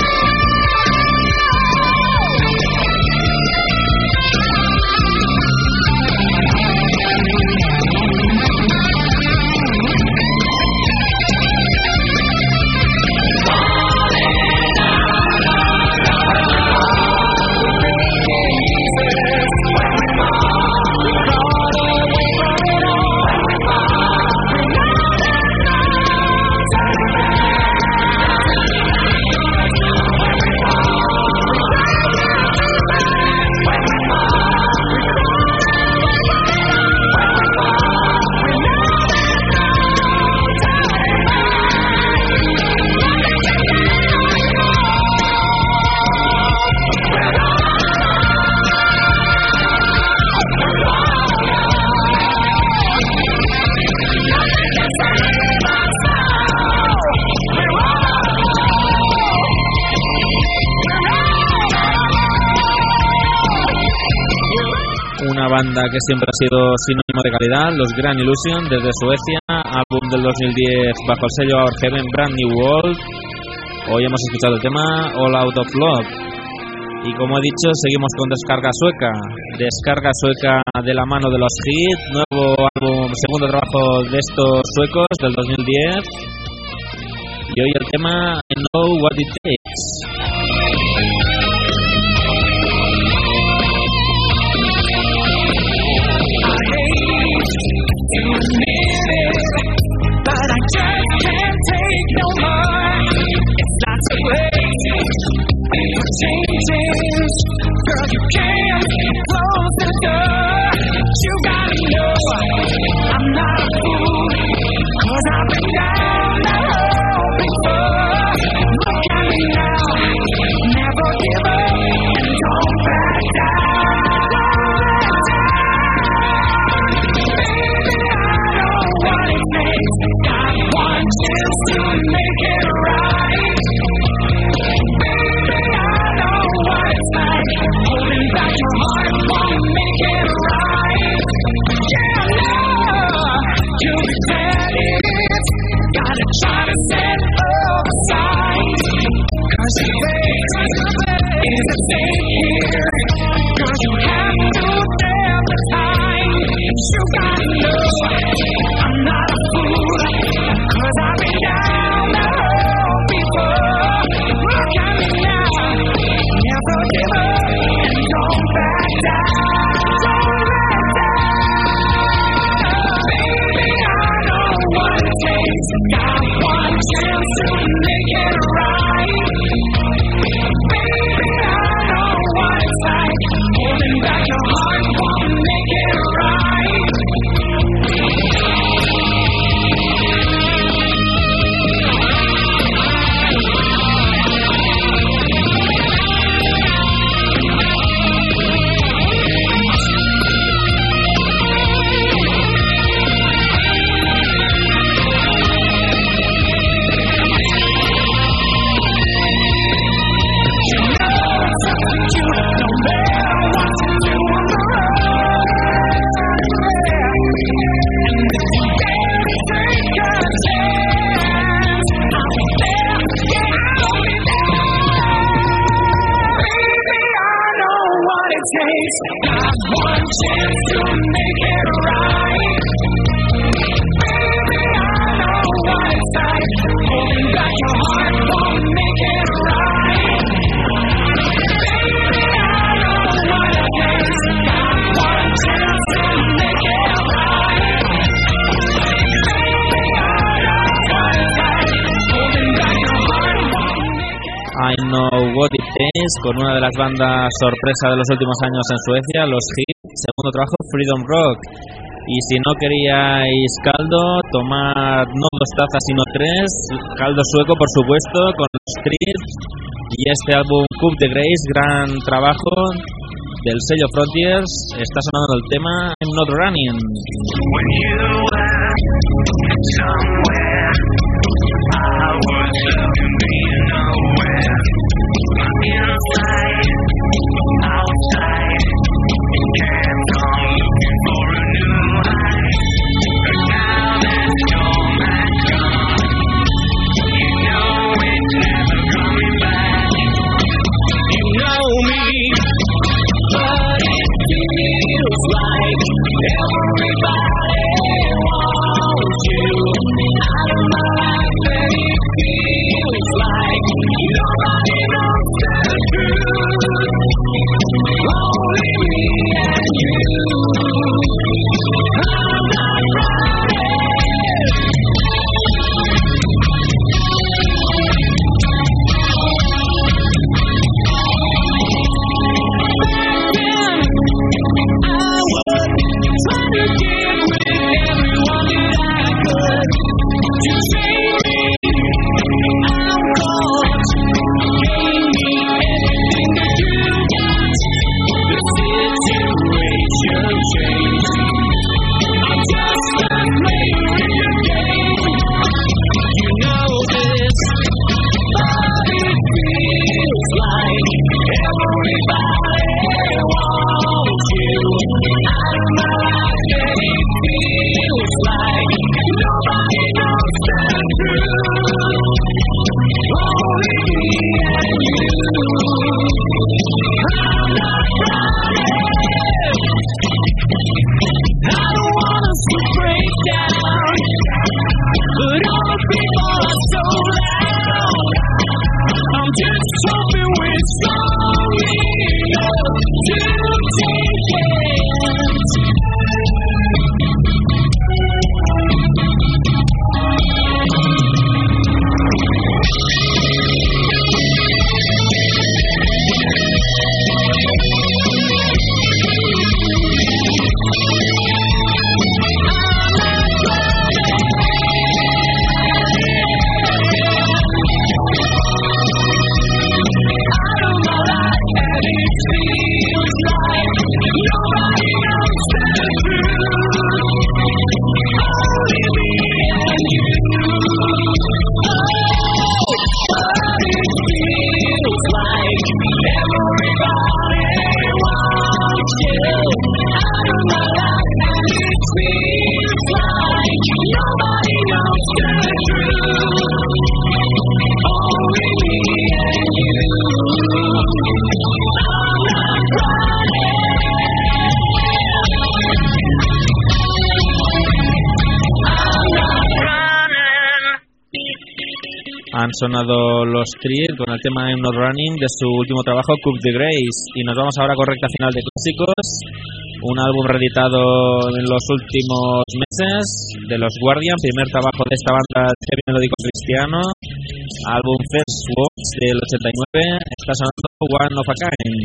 Una banda que siempre ha sido sinónimo de calidad, los Grand Illusion, desde Suecia, álbum del dos mil diez bajo el sello Our Heaven, Brand New World. Hoy hemos escuchado el tema All Out of Love. Y como he dicho, seguimos con descarga sueca. Descarga sueca de la mano de los Hit, nuevo álbum, segundo trabajo de estos suecos del dos mil diez. Y hoy el tema I Know What It Takes. To admit it, but I just can't take no more. It's not too late for changes. Girl, you can't close the door. You gotta know I'm not a fool, 'cause I've been down that road before. Look at me now, I Know What It Takes, con una de las bandas sorpresa de los últimos años en Suecia, los Hit. Segundo trabajo, Freedom Rock. Y si no queríais caldo, tomad no dos tazas sino tres, caldo sueco por supuesto, con los Street y este álbum Coup de Grace, gran trabajo del sello Frontiers. Está sonando el tema I'm Not Running. When you were somewhere, I was looking being nowhere. Inside, outside, kept on looking for a new high. But now that your mind's gone, you know it's never coming back. You know me, but it feels like everybody wants you. Han sonado los Creed con el tema I'm Not Running de su último trabajo, Cup the Grace. Y nos vamos ahora con recta final de clásicos. Un álbum reeditado en los últimos meses de los Guardian, primer trabajo de esta banda de heavy melódico cristiano. Álbum First Walks del ochenta y nueve. Está sonando One of a Kind.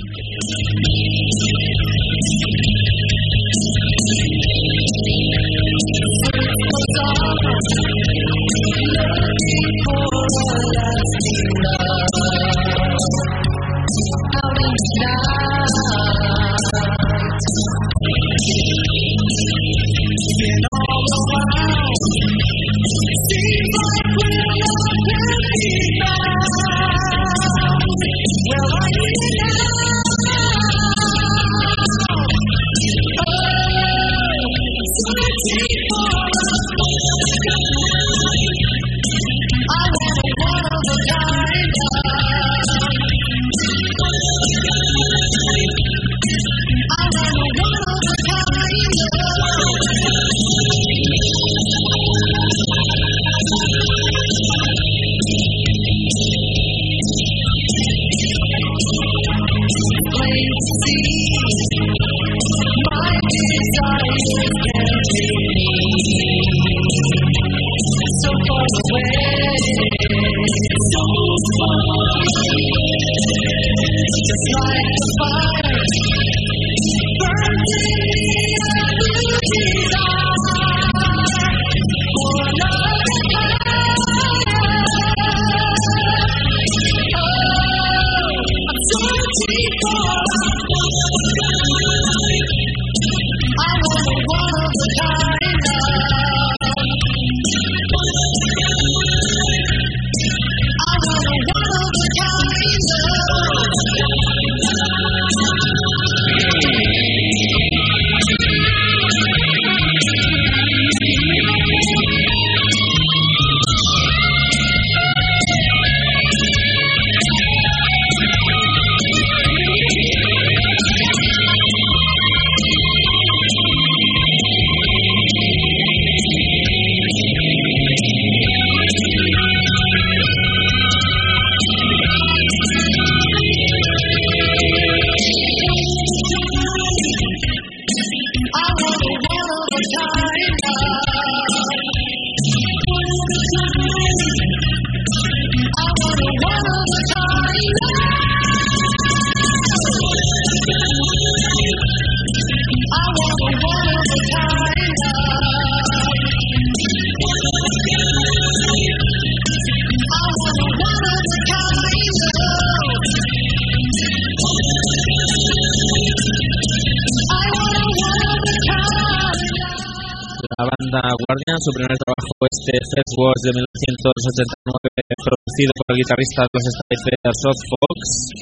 Guardian, su primer trabajo, este First Wars de mil novecientos ochenta y nueve, producido por el guitarrista de los Stryper, Todd Fox.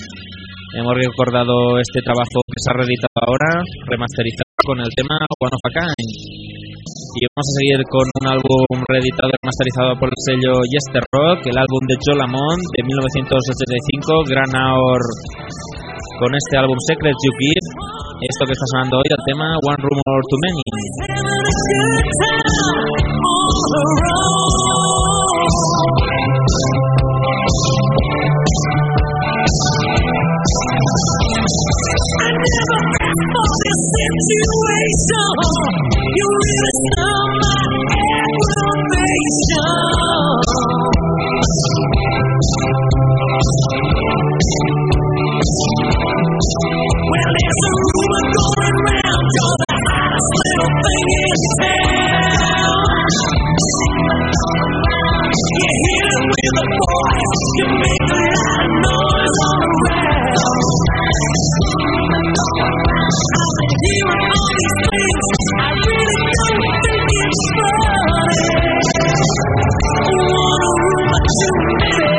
Hemos recordado este trabajo que se ha reeditado ahora, remasterizado con el tema One of a Kind. Y vamos a seguir con un álbum reeditado y remasterizado por el sello Yester Rock, el álbum de Joe Lamont de mil novecientos ochenta y cinco, Grand Hour, con este álbum Secret You Give. Esto que está sonando hoy, el tema One Rumor Too Many. Well, there's a rumor going round, you're the hottest little thing in town. You hit it with a boy, you make a lot of noise all around. I've been hearing all these things, I really don't think it's funny. What a rumor too many.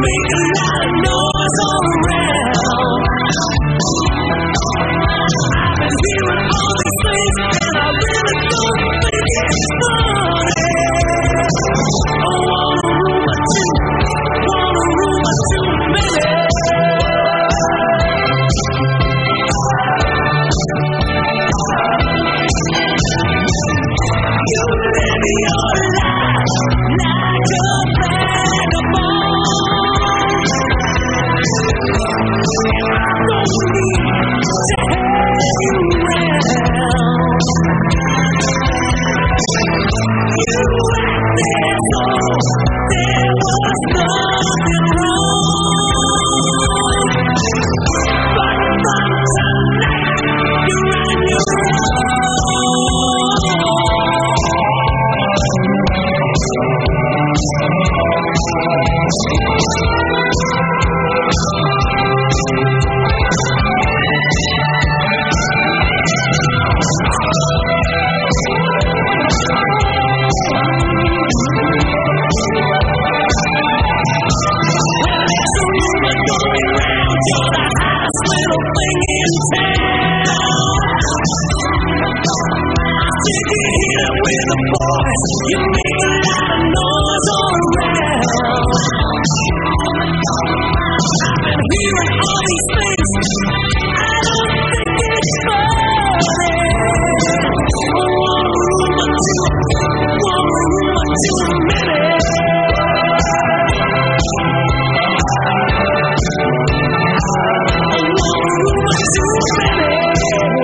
make a lot of noise all around. I've been hearing all these things, and I really don't think it's funny. I wanna room or two, wanna room or two, baby. You live your life like a vagabond. I don't need to have you around. You acted so there was nothing wrong. But from tonight, you're on your you make a lot of noise all around. I've been hearing all these things, I don't think it's funny. One room or two, one room or two minutes. One room or two minutes.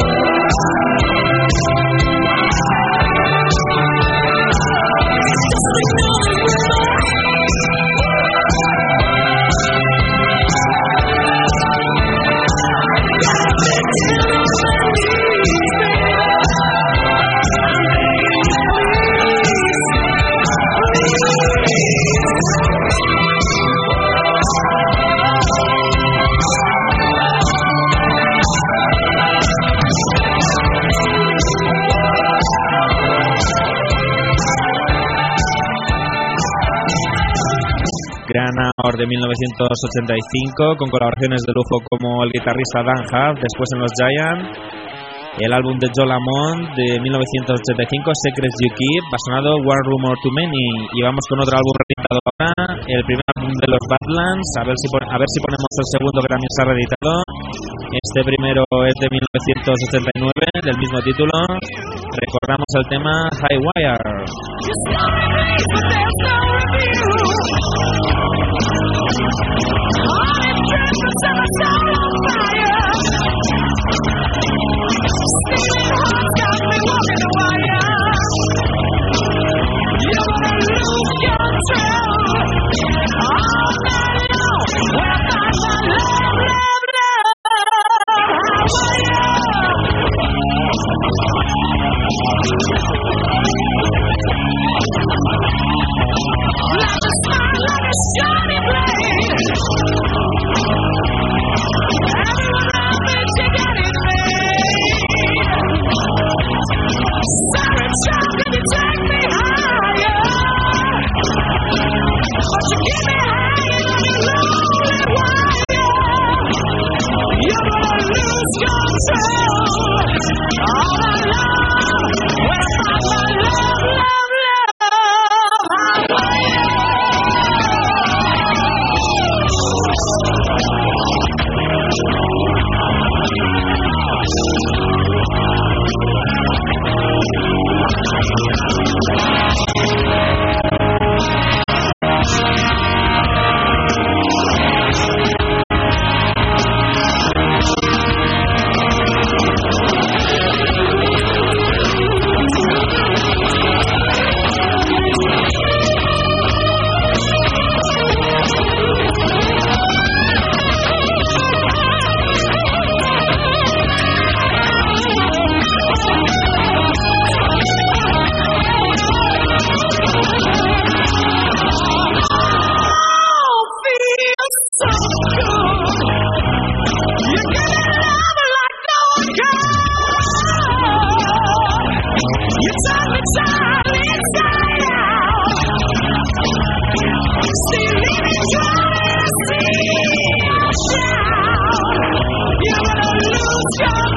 Gran Hour de mil novecientos ochenta y cinco, con colaboraciones de lujo como el guitarrista Dan Huff, después en los Giants. El álbum de Joe Lamont de mil novecientos ochenta y cinco, Secrets You Keep, ha sonado One Rumor Too Many. Y vamos con otro álbum reeditado ahora, el primer álbum de los Badlands, a ver si, a ver si ponemos el segundo que también se ha reeditado. Este primero es de mil novecientos ochenta y nueve, del mismo título. Recordamos el tema High Wire. Like a shiny blade.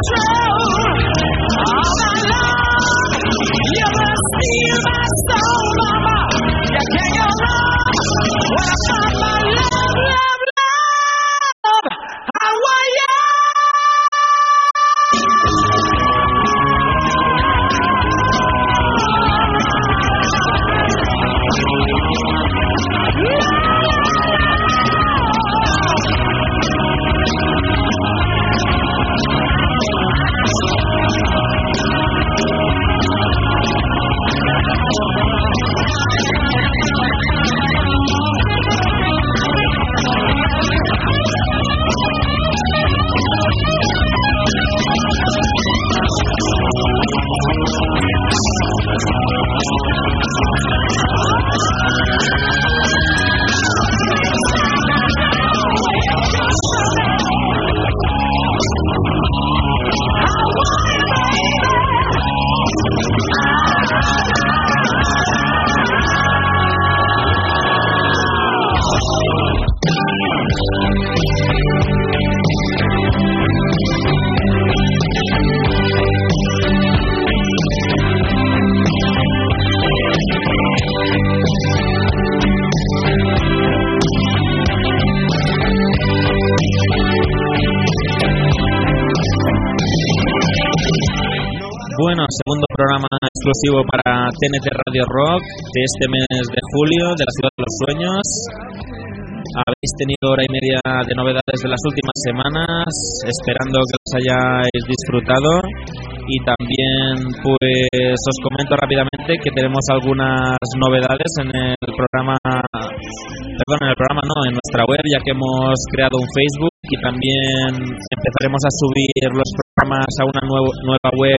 Bueno, segundo programa exclusivo para T N T Radio Rock de este mes de julio, de la Ciudad de los Sueños. Habéis tenido hora y media de novedades de las últimas semanas, esperando que os hayáis disfrutado. Y también, pues, os comento rápidamente que tenemos algunas novedades en el programa, perdón, en el programa no, en nuestra web, ya que hemos creado un Facebook y también empezaremos a subir los programas a una nuevo, nueva web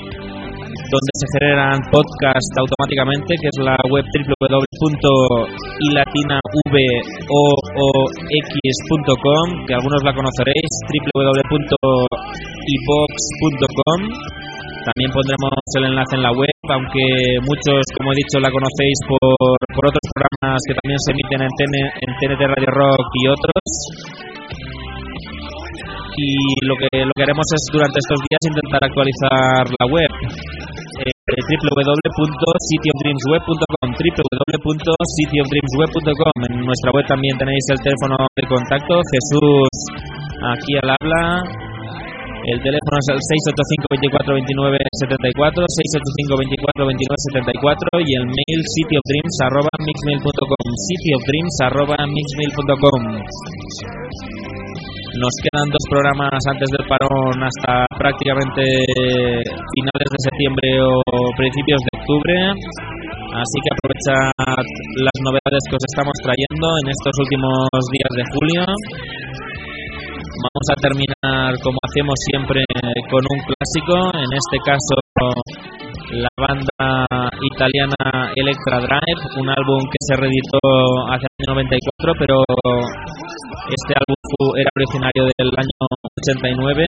donde se generan podcasts automáticamente, que es la web doble u doble u doble u punto i latina v o o x punto com, que algunos la conoceréis, doble u doble u doble u punto i vox punto com. También pondremos el enlace en la web, aunque muchos, como he dicho, la conocéis por, por otros programas que también se emiten en, T N, en T N T Radio Rock y otros. Y lo que, lo que haremos es, durante estos días, intentar actualizar la web. Eh, doble u doble u doble u punto city of dreams web punto com, doble u doble u doble u punto city of dreams web punto com. En nuestra web también tenéis el teléfono de contacto. Jesús, aquí al habla. El teléfono es el seis ocho cinco, veinticuatro, veintinueve, setenta y cuatro, seis ocho cinco, veinticuatro, veintinueve, setenta y cuatro, y el mail cityofdreams arroba mixmail punto com, cityofdreams arroba mixmail punto com. Nos quedan dos programas antes del parón hasta prácticamente finales de septiembre o principios de octubre, así que aprovechad las novedades que os estamos trayendo en estos últimos días de julio. Vamos a terminar, como hacemos siempre, con un clásico, en este caso la banda italiana Electra Drive, un álbum que se reeditó hace el año noventa y cuatro, pero este álbum era originario del año ochenta y nueve.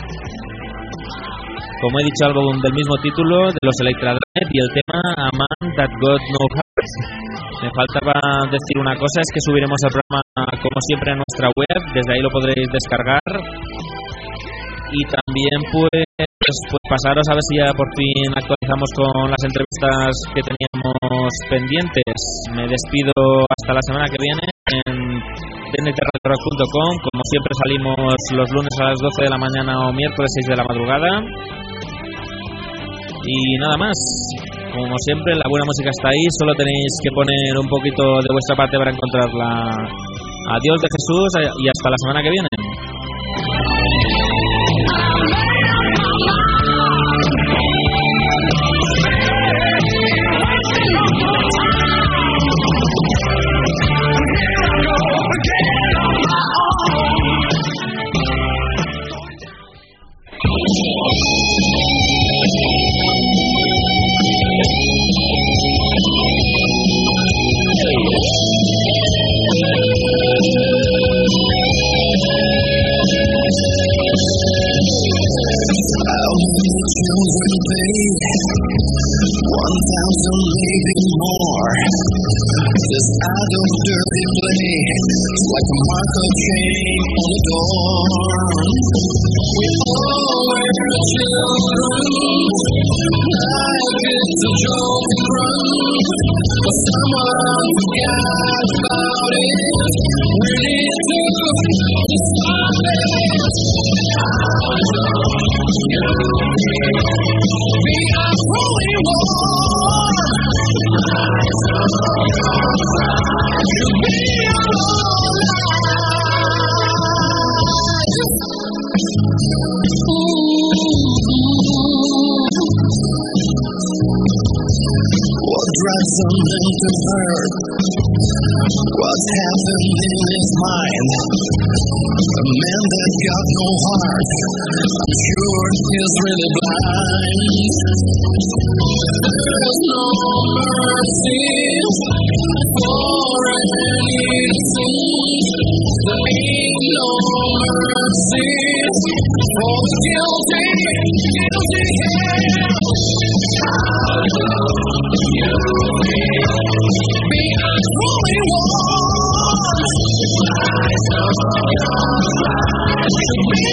Como he dicho, álbum del mismo título, de los Electra Drive, y el tema A Man That Got No Heart. Me faltaba decir una cosa, es que subiremos el programa como siempre a nuestra web, desde ahí lo podréis descargar. Y también pues, pues pasaros a ver si ya por fin actualizamos con las entrevistas que teníamos pendientes. Me despido hasta la semana que viene en t n t radio rock punto com. Como siempre salimos los lunes a las doce de la mañana o miércoles seis de la madrugada. Y nada más. Como siempre, la buena música está ahí, solo tenéis que poner un poquito de vuestra parte para encontrarla. Adiós de Jesús y hasta la semana que viene. Thank you. Marco came on the door. We all were children. Life is a joke and run, but someone forgot about it. We need to stop it. Be a holy war. Be what drives something to hurt? What's happened in his mind? A man that got no heart. I'm sure he's really blind. There's no mercy for an innocent. There ain't no mercy for the guilty, guilty hand. Be a holy one. Be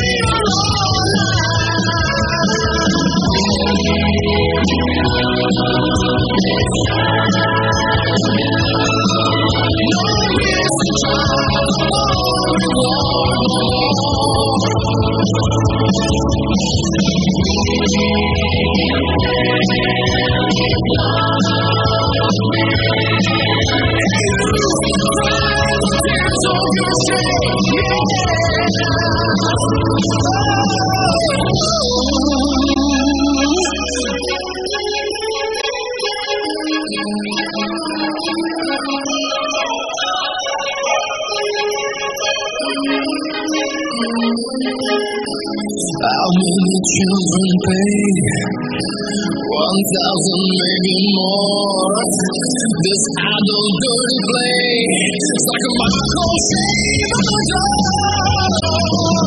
how many children pay? One thousand, maybe more. This idle dirty play, it's like a Michael shame on the door.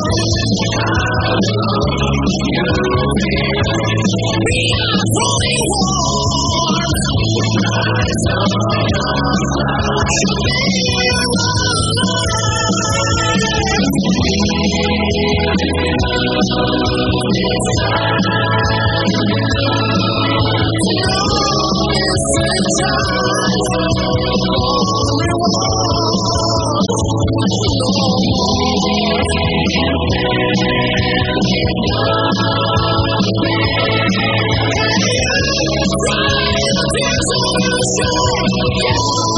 Be a holy war. Yeah.